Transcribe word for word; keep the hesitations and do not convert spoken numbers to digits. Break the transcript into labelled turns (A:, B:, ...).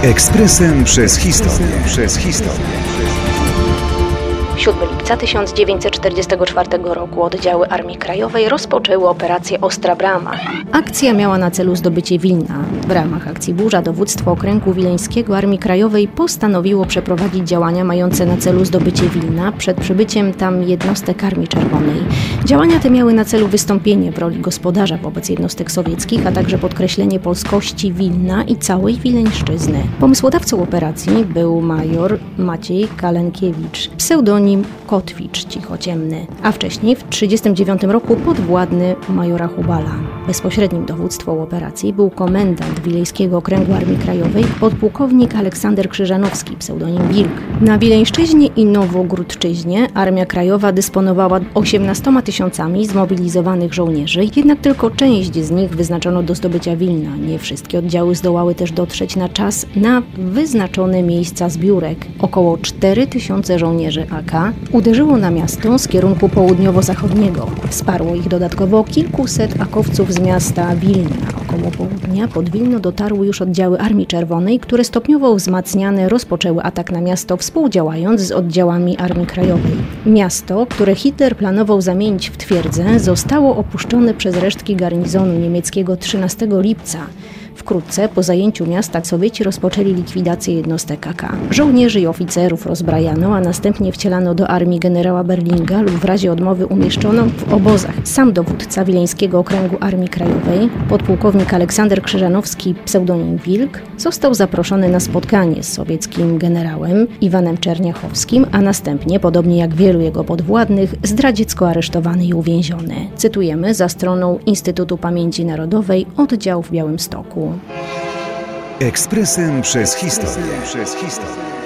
A: Ekspresem przez historię. Przez historię.
B: siódmego lipca tysiąc dziewięćset czterdziestego czwartego roku oddziały Armii Krajowej rozpoczęły operację Ostra Brama. Akcja miała na celu zdobycie Wilna. W ramach akcji Burza dowództwo Okręgu Wileńskiego Armii Krajowej postanowiło przeprowadzić działania mające na celu zdobycie Wilna przed przybyciem tam jednostek Armii Czerwonej. Działania te miały na celu wystąpienie w roli gospodarza wobec jednostek sowieckich, a także podkreślenie polskości Wilna i całej Wileńszczyzny. Pomysłodawcą operacji był major Maciej Kalenkiewicz, pseudonim Kotwicz Cichociemny, a wcześniej w tysiąc dziewięćset trzydziestym dziewiątym roku podwładny majora Hubala. Bezpośrednim dowództwem operacji był komendant Wileńskiego Okręgu Armii Krajowej, podpułkownik Aleksander Krzyżanowski, pseudonim Wilk. Na Wileńszczyźnie i Nowogródczyźnie Armia Krajowa dysponowała osiemnastoma tysiącami zmobilizowanych żołnierzy, jednak tylko część z nich wyznaczono do zdobycia Wilna. Nie wszystkie oddziały zdołały też dotrzeć na czas na wyznaczone miejsca zbiórek. Około cztery tysiące żołnierzy A K uderzyło na miasto z kierunku południowo-zachodniego. Wsparło ich dodatkowo kilkuset akowców z miasta Wilna. Około południa pod Wilno dotarły już oddziały Armii Czerwonej, które stopniowo wzmacniane rozpoczęły atak na miasto, współdziałając z oddziałami Armii Krajowej. Miasto, które Hitler planował zamienić w twierdzę, zostało opuszczone przez resztki garnizonu niemieckiego trzynastego lipca. Wkrótce po zajęciu miasta Sowieci rozpoczęli likwidację jednostek A K. Żołnierzy i oficerów rozbrajano, a następnie wcielano do armii generała Berlinga lub w razie odmowy umieszczono w obozach. Sam dowódca Wileńskiego Okręgu Armii Krajowej, podpułkownik Aleksander Krzyżanowski, pseudonim Wilk, został zaproszony na spotkanie z sowieckim generałem Iwanem Czerniachowskim, a następnie, podobnie jak wielu jego podwładnych, zdradziecko aresztowany i uwięziony. Cytujemy za stroną Instytutu Pamięci Narodowej, oddział w Białymstoku.
A: Ekspresem przez historię. Przez historię.